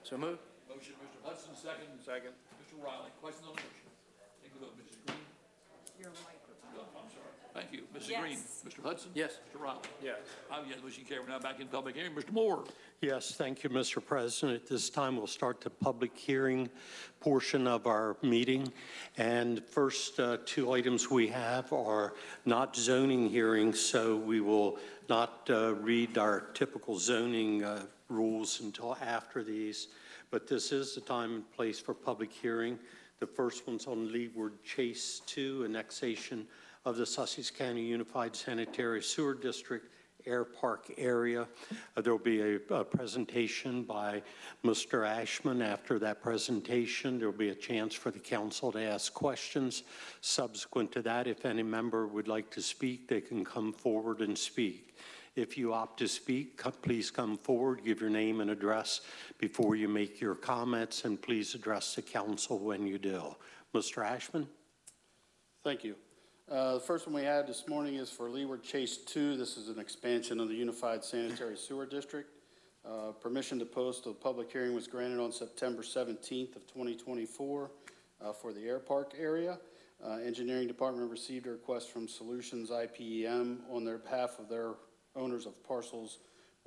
So moved. Motion, Mr. Hudson, second. Second. Mr. Riley, questions on the motion? Take a vote, Mrs. Green. Your microphone. I'm sorry. Thank you. Mrs. Yes. Green. Mr. Hudson? Yes. Mr. Riley? Yes. Yes, motion carried. We're now back in public hearing. Mr. Moore? Yes, thank you, Mr. President. At this time, we'll start the public hearing portion of our meeting. And first two items we have are not zoning hearings, so we will not read our typical zoning rules until after these. But this is the time and place for public hearing. The first one's on Leeward Chase 2, annexation of the Sussex County Unified Sanitary Sewer District Air Park area. There will be a presentation by Mr. Ashman. After that presentation, there will be a chance for the council to ask questions. Subsequent to that, if any member would like to speak, they can come forward and speak. If you opt to speak, please come forward, give your name and address before you make your comments, and please address the council when you do. Mr. Ashman? Thank you. The first one we had this morning is for Leeward Chase 2. This is an expansion of the Unified Sanitary Sewer District. Permission to post a public hearing was granted on September 17th of 2024 for the Air Park area. Engineering Department received a request from Solutions IPEM on their behalf of their owners of parcels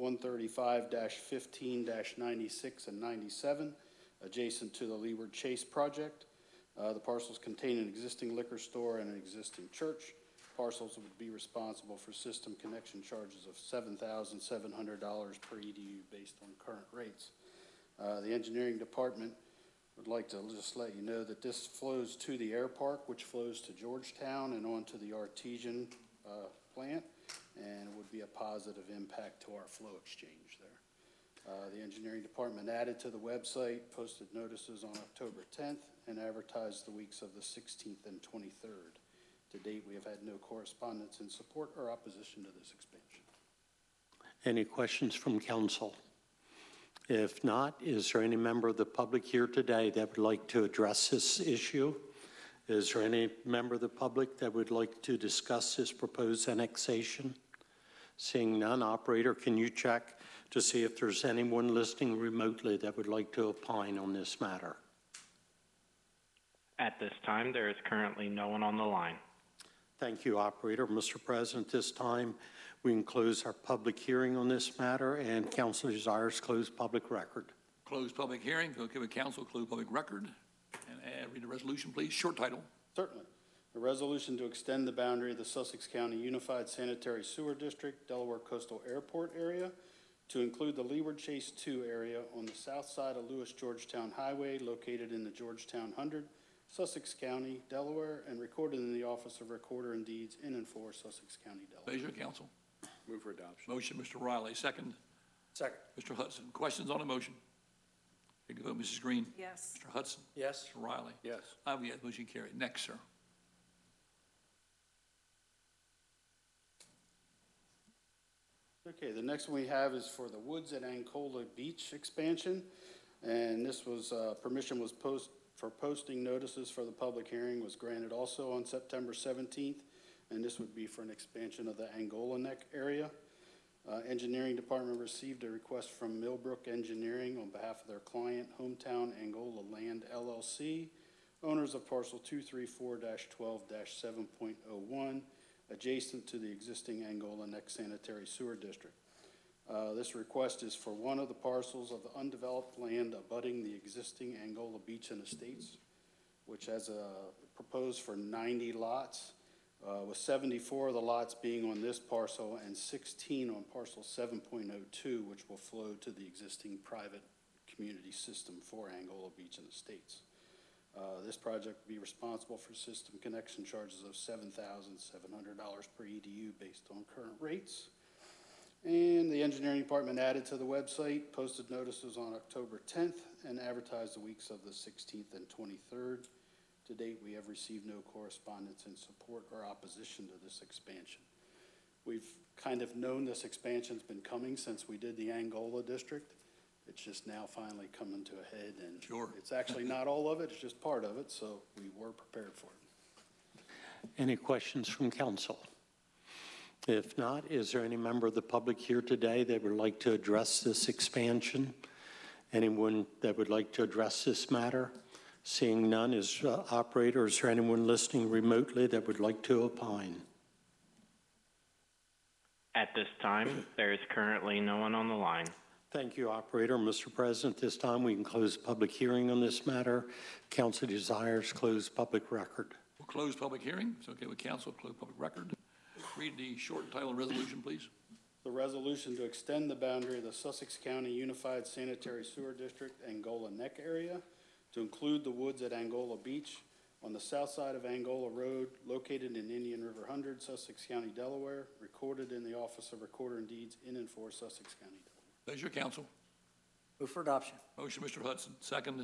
135-15-96 and 97, adjacent to the Leeward Chase project. The parcels contain an existing liquor store and an existing church. Parcels would be responsible for system connection charges of $7,700 per EDU based on current rates. The engineering department would like to just let you know that this flows to the air park, which flows to Georgetown and on to the Artesian plant, and it would be a positive impact to our flow exchange there. The engineering department added to the website, posted notices on October 10th, and advertised the weeks of the 16th and 23rd. To date, we have had no correspondence in support or opposition to this expansion. Any questions from council? If not, is there any member of the public here today that would like to address this issue? Is there any member of the public that would like to discuss this proposed annexation? Seeing none, operator, can you check to see if there's anyone listening remotely that would like to opine on this matter? At this time, there is currently no one on the line. Thank you, operator. Mr. President, this time we can close our public hearing on this matter, and council desires close public record. Close public hearing. Go give a council close public record. And read the resolution, please. Short title. Certainly. A resolution to extend the boundary of the Sussex County Unified Sanitary Sewer District, Delaware Coastal Airport area to include the Leeward Chase 2 area on the south side of Lewis-Georgetown Highway located in the Georgetown 100, Sussex County, Delaware, and recorded in the Office of Recorder and Deeds in and for Sussex County, Delaware. Pleasure, council. Move for adoption. Motion, Mr. Riley. Second. Second. Mr. Hudson. Questions on the motion? Take a vote, Mrs. Green. Yes. Mr. Hudson. Yes. Mr. Riley. Yes. Yes, motion carried. Next, sir. Okay, the next one we have is for the Woods at Angola Beach expansion. And this was, permission was for posting notices for the public hearing was granted also on September 17th. And this would be for an expansion of the Angola Neck area. Engineering Department received a request from Millbrook Engineering on behalf of their client, Hometown Angola Land LLC, owners of parcel 234-12-7.01, adjacent to the existing Angola Neck Sanitary Sewer District. This request is for one of the parcels of the undeveloped land abutting the existing Angola Beach and Estates, which has proposed for 90 lots. With 74 of the lots being on this parcel and 16 on parcel 7.02, which will flow to the existing private community system for Angola Beach and Estates. This project will be responsible for system connection charges of $7,700 per EDU based on current rates. And the engineering department added to the website, posted notices on October 10th, and advertised the weeks of the 16th and 23rd. To date, we have received no correspondence in support or opposition to this expansion. We've kind of known this expansion's been coming since we did the Angola district. It's just now finally coming to a head, and sure. It's actually not all of it, it's just part of it, so we were prepared for it. Any questions from council? If not, is there any member of the public here today that would like to address this expansion? Anyone that would like to address this matter? Seeing none, operator, is there anyone listening remotely that would like to opine? At this time, there is currently no one on the line. Thank you, operator. Mr. President, this time we can close public hearing on this matter. Council desires close public record. We'll close public hearing. It's okay with council, close public record. Read the short title and resolution, please. The resolution to extend the boundary of the Sussex County Unified Sanitary Sewer District Angola Neck area to include the woods at Angola Beach on the south side of Angola Road, located in Indian River 100, Sussex County, Delaware, recorded in the Office of Recorder and Deeds in and for Sussex County, Delaware. Pleasure, council. Move for adoption. Motion, Mr. Hudson. Second,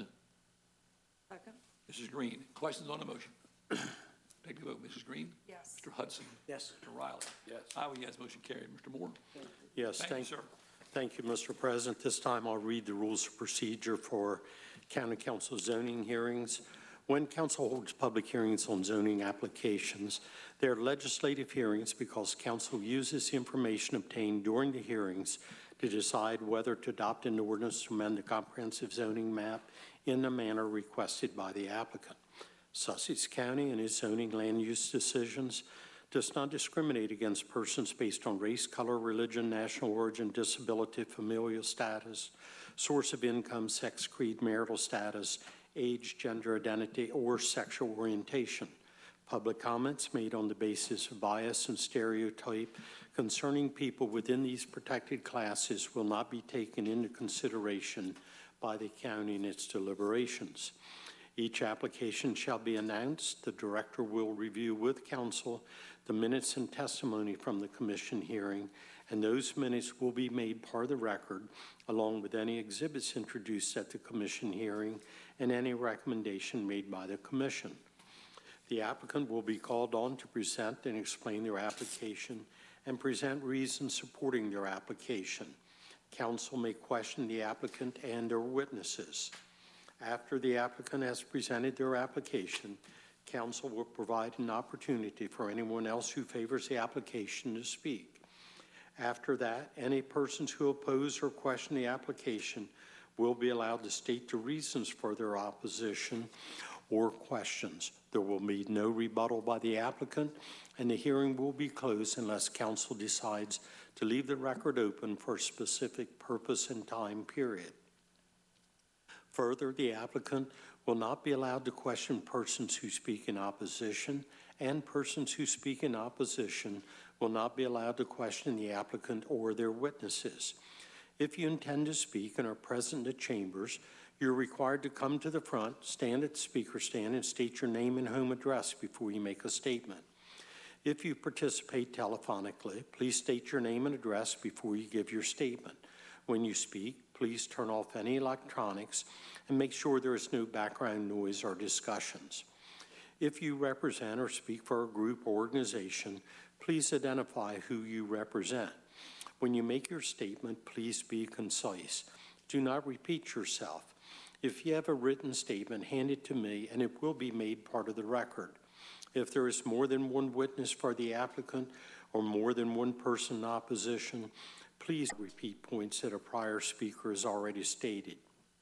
Second? Mrs. Green. Questions on the motion? Take the vote. Mrs. Green? Yes. Mr. Hudson? Yes. Mr. Riley? Yes. I vote yes, motion carried. Mr. Moore? Yes, Thank you, sir. Thank you, Mr. President. This time I'll read the rules of procedure for County Council zoning hearings. When council holds public hearings on zoning applications, they're legislative hearings because council uses information obtained during the hearings to decide whether to adopt an ordinance to amend the comprehensive zoning map in the manner requested by the applicant. Sussex County and its zoning land use decisions does not discriminate against persons based on race, color, religion, national origin, disability, familial status, source of income, sex, creed, marital status, age, gender identity, or sexual orientation. Public comments made on the basis of bias and stereotype concerning people within these protected classes will not be taken into consideration by the county in its deliberations. Each application shall be announced. The director will review with council the minutes and testimony from the commission hearing, and those minutes will be made part of the record, along with any exhibits introduced at the commission hearing and any recommendation made by the commission. The applicant will be called on to present and explain their application and present reasons supporting their application. Council may question the applicant and their witnesses. After the applicant has presented their application, council will provide an opportunity for anyone else who favors the application to speak. After that, any persons who oppose or question the application will be allowed to state the reasons for their opposition or questions. There will be no rebuttal by the applicant, and the hearing will be closed unless council decides to leave the record open for a specific purpose and time period. Further, the applicant will not be allowed to question persons who speak in opposition, and persons who speak in opposition will not be allowed to question the applicant or their witnesses. If you intend to speak and are present in the chambers, you're required to come to the front, stand at the speaker stand, and state your name and home address before you make a statement. If you participate telephonically, please state your name and address before you give your statement. When you speak, please turn off any electronics and make sure there is no background noise or discussions. If you represent or speak for a group or organization, please identify who you represent. When you make your statement, please be concise. Do not repeat yourself. If you have a written statement, hand it to me and it will be made part of the record. If there is more than one witness for the applicant or more than one person in opposition, please repeat points that a prior speaker has already stated.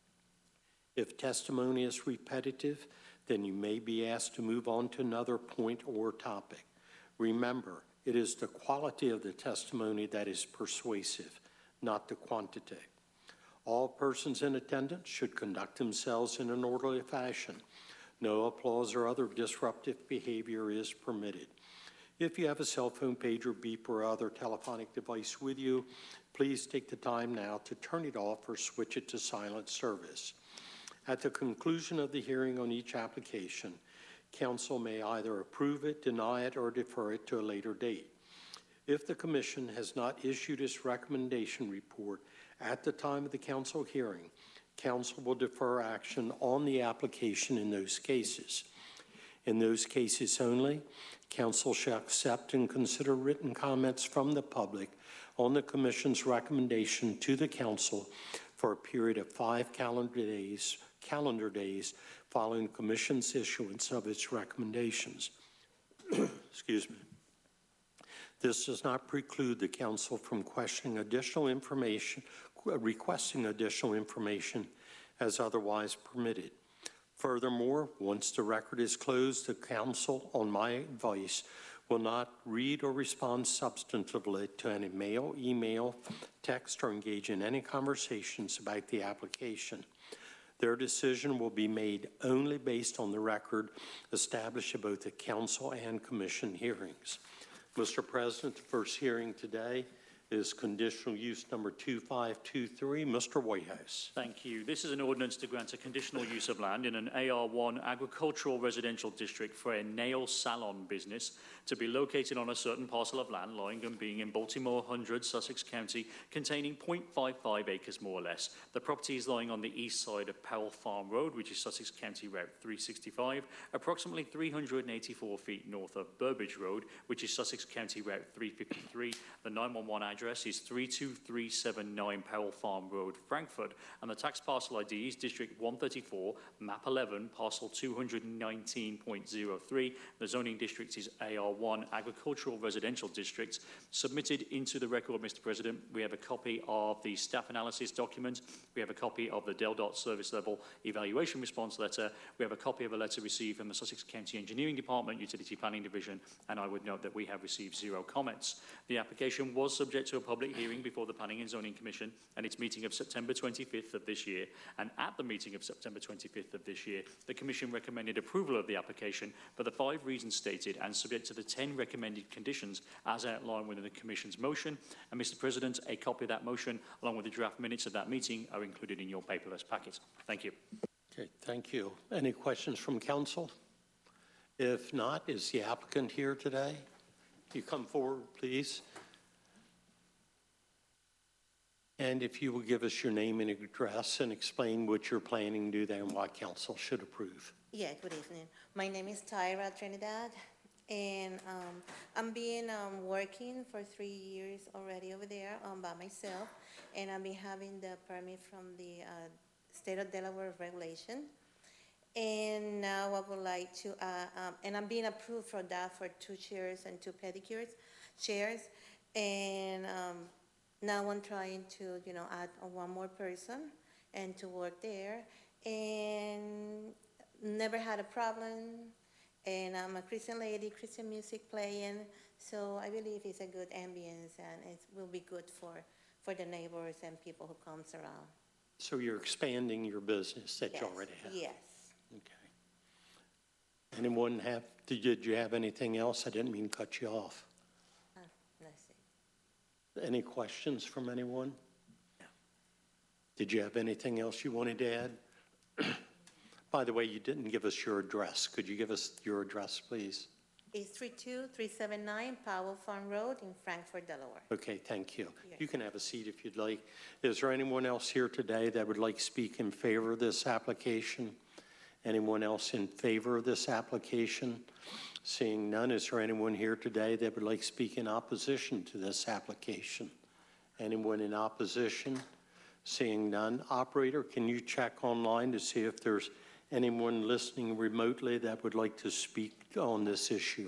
If testimony is repetitive, then you may be asked to move on to another point or topic. Remember, it is the quality of the testimony that is persuasive, not the quantity. All persons in attendance should conduct themselves in an orderly fashion. No applause or other disruptive behavior is permitted. If you have a cell phone, pager, beep, or other telephonic device with you, please take the time now to turn it off or switch it to silent service. At the conclusion of the hearing on each application, council may either approve it, deny it, or defer it to a later date. If the commission has not issued its recommendation report at the time of the council hearing, council will defer action on the application in those cases. In those cases only, council shall accept and consider written comments from the public on the commission's recommendation to the council for a period of 5 calendar days following the commission's issuance of its recommendations. Excuse me. This does not preclude the council from requesting additional information as otherwise permitted. Furthermore, once the record is closed, the council, on my advice, will not read or respond substantively to any mail, email, text, or engage in any conversations about the application. Their decision will be made only based on the record established at both the council and commission hearings. Mr. President, the first hearing today is conditional use number 2523. Mr. Whitehouse. Thank you. This is an ordinance to grant a conditional use of land in an AR1 agricultural residential district for a nail salon business to be located on a certain parcel of land lying and being in Baltimore 100, Sussex County, containing 0.55 acres more or less. The property is lying on the east side of Powell Farm Road, which is Sussex County Route 365, approximately 384 feet north of Burbage Road, which is Sussex County Route 353. The 911 address is 32379 Powell Farm Road, Frankfurt, and the tax parcel ID is District 134, Map 11, Parcel 219.03. The zoning district is AR1, Agricultural Residential District. Submitted into the record, Mr. President, we have a copy of the staff analysis document. We have a copy of the DelDOT Service Level Evaluation Response Letter. We have a copy of a letter received from the Sussex County Engineering Department, Utility Planning Division, and I would note that we have received 0 comments. The application was subject to a public hearing before the Planning and Zoning Commission and its meeting of September 25th of this year. And at the meeting of September 25th of this year, the Commission recommended approval of the application for the 5 reasons stated and subject to the 10 recommended conditions as outlined within the Commission's motion. And Mr. President, a copy of that motion along with the draft minutes of that meeting are included in your paperless packet. Thank you. Okay, thank you. Any questions from council? If not, is the applicant here today? You come forward, please. And if you will give us your name and address and explain what you're planning to do there and why council should approve. Yeah, good evening. My name is Tyra Trinidad, and I'm been working for 3 years already over there by myself, and I've been having the permit from the State of Delaware regulation. And now I would like to, and I'm being approved for that for 2 chairs and 2 pedicures chairs, and now I'm trying to, add 1 more person and to work there, and never had a problem. And I'm a Christian lady, Christian music playing, so I believe it's a good ambience and it will be good for the neighbors and people who comes around. So you're expanding your business that you already have? Yes. Okay. Anyone have, did you have anything else? I didn't mean to cut you off. Let's see. Any questions from anyone? No. Did you have anything else you wanted to add? By the way, you didn't give us your address. Could you give us your address, please? It's 32379 Powell Farm Road in Frankfurt, Delaware. Okay, thank you. Yes. You can have a seat if you'd like. Is there anyone else here today that would like to speak in favor of this application? Anyone else in favor of this application? Seeing none, is there anyone here today that would like to speak in opposition to this application? Anyone in opposition? Seeing none. Operator, can you check online to see if there's anyone listening remotely that would like to speak on this issue?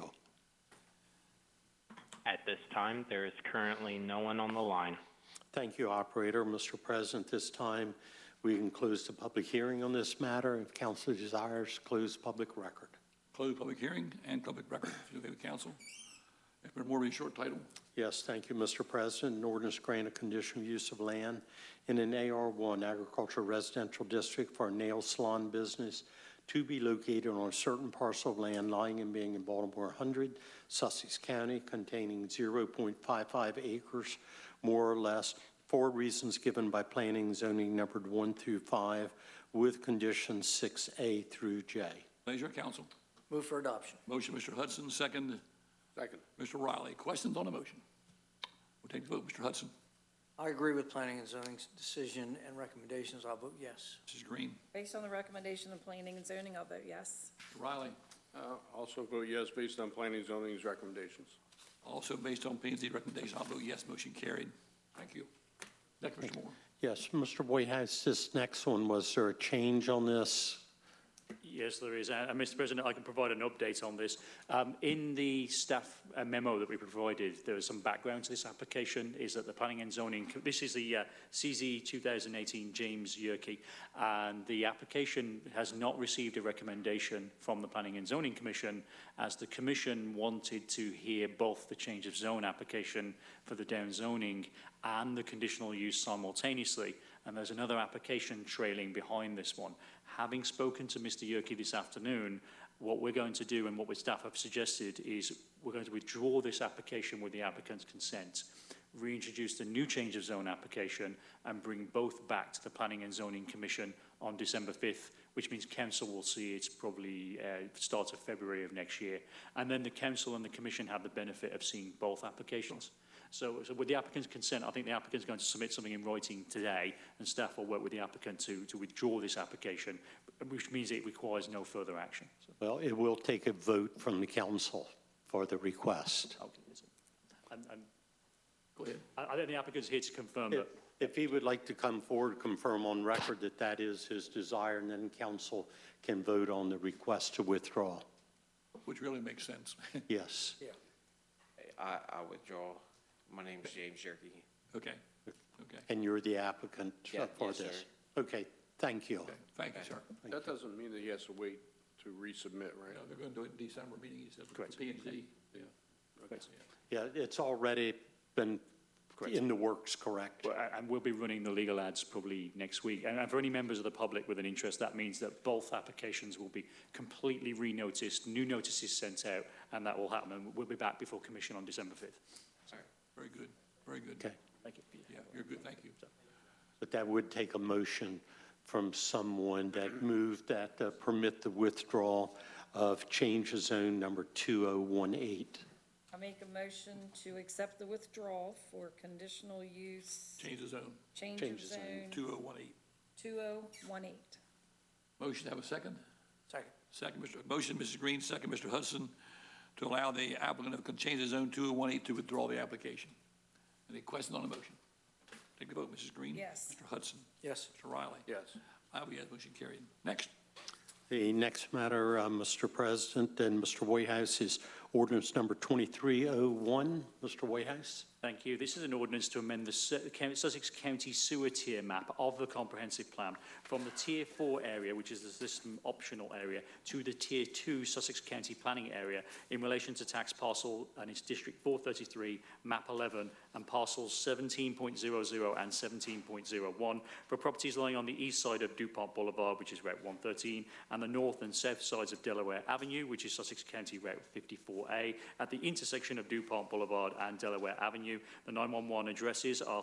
At this time, there is currently no one on the line. Thank you, Operator. Mr. President, this time we can close the public hearing on this matter. If council desires, close public record. Close public hearing and public record, if you okay with council. If there more be a short title. Yes, thank you, Mr. President. An ordinance grant a conditional use of land in an AR1 agricultural residential district for a nail salon business to be located on a certain parcel of land lying and being in Baltimore 100, Sussex County, containing 0.55 acres, more or less, for reasons given by planning and zoning numbered 1 through 5, with conditions 6A through J. Pleasure, council. Move for adoption. Motion, Mr. Hudson, second. Second. Mr. Riley. Questions on the motion? We'll take the vote. Mr. Hudson. I agree with planning and zoning's decision and recommendations. I'll vote yes. Mrs. Green. Based on the recommendation of planning and zoning, I'll vote yes. Mr. Riley. Also vote yes based on planning and zoning's recommendations. Also based on P&Z recommendation, I'll vote yes. Motion carried. Thank you. Next, Mr. Moore. Yes, Mr. Whitehouse, this next one, was there a change on this? Yes, there is. And Mr. President, I can provide an update on this. In the staff memo that we provided, there was some background to this application, is that the Planning and Zoning, this is the CZ 2018 James Yerke, and the application has not received a recommendation from the Planning and Zoning Commission, as the Commission wanted to hear both the change of zone application for the downzoning and the conditional use simultaneously. And there's another application trailing behind this one. Having spoken to Mr. Yerke this afternoon, what we're going to do and what the staff have suggested is we're going to withdraw this application with the applicant's consent, reintroduce the new change of zone application, and bring both back to the Planning and Zoning Commission on December 5th, which means Council will see it probably start of February of next year. And then the Council and the Commission have the benefit of seeing both applications. So with the applicant's consent, I think the applicant's going to submit something in writing today, and staff will work with the applicant to withdraw this application, which means it requires no further action. So, Well, it will take a vote from the council for the request. okay, so, and Go ahead. I think the applicant's here to confirm that. If he would like to come forward, confirm on record that that is his desire, and then council can vote on the request to withdraw. Which really makes sense. Yes. I withdraw. My name's James Yerke. Okay, okay, And you're the applicant Yeah, for yes, this? sir. Okay, thank you. okay. Thank you, sir. That doesn't mean that he has to wait to resubmit, right? Yeah, they're going to do it in December meeting, he said, for Correct. P and Z. Yeah. Correct. Yeah, it's already been in the works, correct? Well, and we'll be running the legal ads probably next week. And for any members of the public with an interest, that means that both applications will be completely re-noticed, new notices sent out, and that will happen. And we'll be back before Commission on December 5th. Very good, very good. Okay, Thank you. Yeah, you're good, thank you. but that would take a motion from someone that moved that permit the withdrawal of change of zone number 2018. I make a motion to accept the withdrawal for conditional use, Change the zone, change of Change of zone. zone 2018. 2018. Motion to have a second? Second. Second, motion, Mrs. Green, second, Mr. Hudson, to allow the applicant of change of zone 2018 to withdraw the application. Any questions on the motion? Take the vote, Mrs. Green. Yes. Mr. Hudson. Yes. Mr. Riley. Yes. I will yes, motion carried. Next. The next matter, Mr. President and Mr. Whitehouse, is ordinance number 2301. Mr. Whitehouse? Thank you. This is an ordinance to amend the Sussex County sewer tier map of the comprehensive plan from the Tier 4 area, which is the system optional area, to the Tier 2 Sussex County planning area in relation to tax parcel and its District 433, map 11, and parcels 17.00 and 17.01 for properties lying on the east side of DuPont Boulevard, which is Route 113, and the north and south sides of Delaware Avenue, which is Sussex County Route 54A, at the intersection of DuPont Boulevard and Delaware Avenue. The 911 addresses are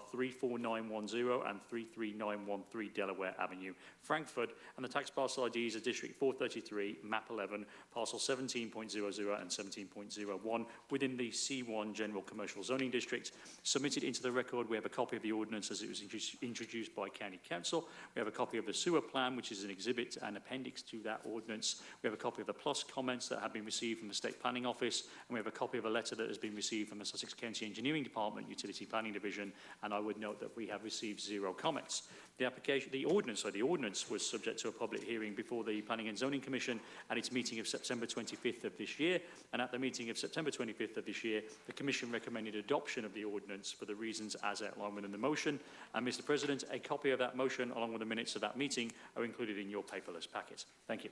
34910 and 33913 Delaware Avenue, Frankfurt, and the tax parcel IDs are District 433, map 11, parcel 17.00 and 17.01 within the C1 General Commercial Zoning District. Submitted into the record, we have a copy of the ordinance as it was introduced by County Council. We have a copy of the sewer plan, which is an exhibit and appendix to that ordinance. We have a copy of the plus comments that have been received from the State Planning Office, and we have a copy of a letter that has been received from the Sussex County Engineering Department, Utility Planning Division, and I would note that we have received 0 comments. The ordinance was subject to a public hearing before the Planning and Zoning Commission at its meeting of September 25th of this year, and at the meeting of September 25th of this year, the Commission recommended adoption of the ordinance for the reasons as outlined within the motion. And Mr. President, a copy of that motion along with the minutes of that meeting are included in your paperless packet. Thank you.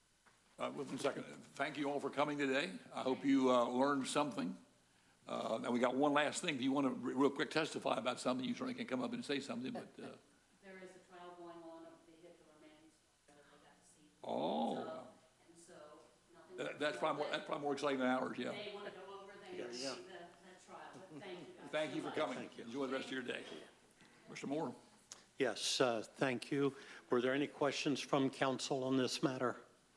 One second. Thank you all for coming today. I hope you learned something. And we got one last thing. If you want to real quick testify about something, you certainly can come up and say something, but. There is a trial going on of vehicular manslaughter that they got to see. Oh. And so nothing. That's probably more exciting than ours, yeah. They want to go over, they want to see that trial, but thank you guys. Thank you so for much. coming. Enjoy the rest of your day. Mr. Moore? Yes, thank you. Were there any questions from council on this matter?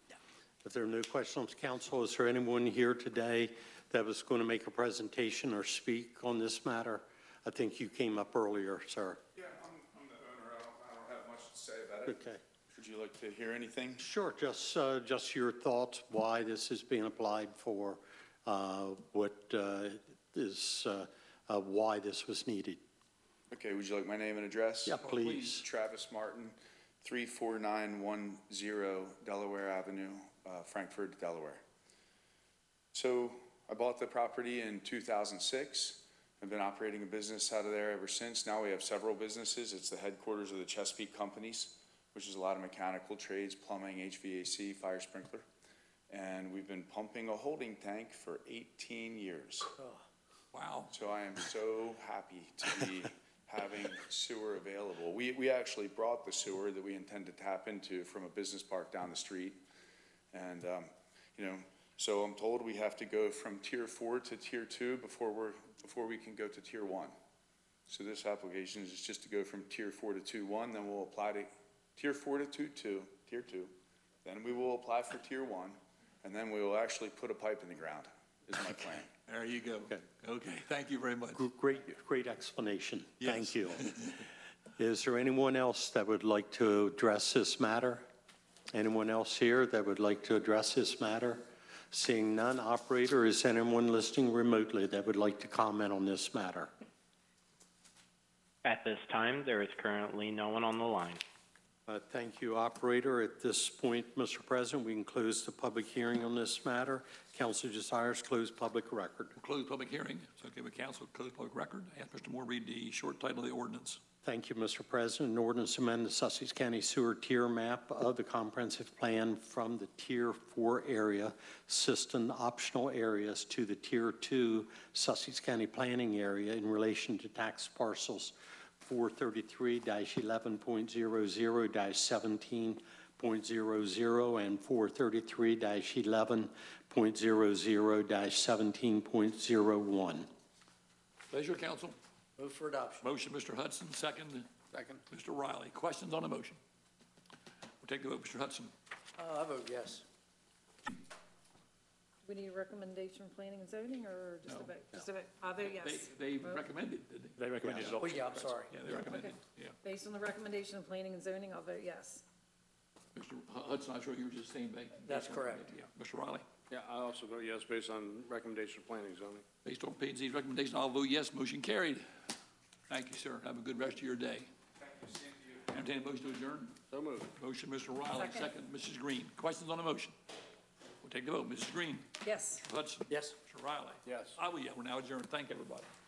If there are no questions, council, is there anyone here today that was going to make a presentation or speak on this matter? I think you came up earlier, sir. Yeah, I'm the owner. I don't have much to say about it. Okay. Would you like to hear anything? Sure, just your thoughts, why this is being applied for, why this was needed. Okay, would you like my name and address? Yeah, please. Travis Martin, 34910 Delaware Avenue, Frankfort, Delaware. So I bought the property in 2006. I've been operating a business out of there ever since. Now we have several businesses. It's the headquarters of the Chesapeake Companies, which is a lot of mechanical trades, plumbing, HVAC, fire sprinkler. And we've been pumping a holding tank for 18 years. Wow. So I am so happy to be having sewer available. We actually brought the sewer that we intend to tap into from a business park down the street. And, you know, so I'm told we have to go from tier 4 to tier 2 before we can go to tier 1. So this application is just to go from tier 4 to 2-1, then we'll apply to tier 4 to tier 2. Then we will apply for tier 1, and then we will actually put a pipe in the ground, is my plan. There you go. Okay, thank you very much. Great explanation. Yes. Thank you. Is there anyone else that would like to address this matter? Anyone else here that would like to address this matter? Seeing none, operator, is anyone listening remotely that would like to comment on this matter? At this time, there is currently no one on the line. Thank you, operator. At this point, Mr. President, we can close the public hearing on this matter. Council desires close public record. Close public hearing. It's okay with council, close public record. Ask Mr. Moore read the short title of the ordinance. Thank you, Mr. President. An ordinance to amend the Sussex County sewer tier map of the comprehensive plan from the Tier 4 area system optional areas to the Tier 2 Sussex County planning area in relation to tax parcels 433-11.00-17.00 and 433-11.00-17.01. Pleasure, council. Move for adoption. Motion, Mr. Hudson, second. Second. Mr. Riley. Questions on the motion? We'll take the vote. Mr. Hudson. I vote yes. We need a recommendation from planning and zoning, or just a vote? Just a vote. I vote yes. They recommended, didn't they? They recommended Oh, adoption. yeah, I'm sorry. Yeah, they recommended, yeah. Based on the recommendation of planning and zoning, I'll vote yes. Mr. Hudson, I'm sure you were just saying that. That's correct. Yeah. Mr. Riley. Yeah, I also vote yes based on recommendation of planning and zoning. Based on P&Z's recommendation, I'll vote yes. Motion carried. Thank you, sir. Have a good rest of your day. Thank you, same to you. Entertain a motion to adjourn. So moved. Motion, Mr. Riley, second. Mrs. Green. Questions on the motion? We'll take the vote. Mrs. Green. Yes. Mr. Hudson. Yes. Mr. Riley. Yes. I will, yeah. We're now adjourned. Thank everybody.